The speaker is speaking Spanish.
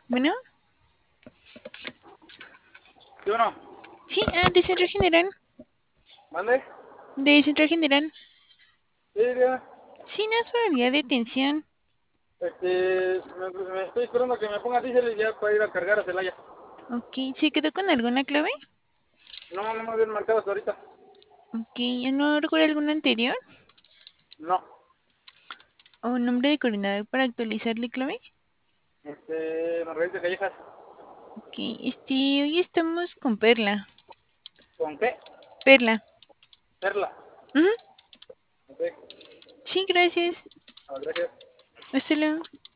Bueno, ¿Sí o no? sí, de Centro General. ¿Mande? De Centro General. Sí, dígame. Sí, no es probabilidad de detención. Me estoy esperando a que me ponga diésel y ya para ir a cargar a Celaya. Ok, ¿se quedó con alguna clave? No me habían marcado hasta ahorita. Ok, ¿ya no recuerda alguna anterior? No. ¿O nombre de coordinador para actualizarle clave? Margarita Callejas. Ok, hoy estamos con Perla. ¿Con qué? Perla. Perla. Ujú. Ok. Sí, gracias. Gracias. Hasta luego.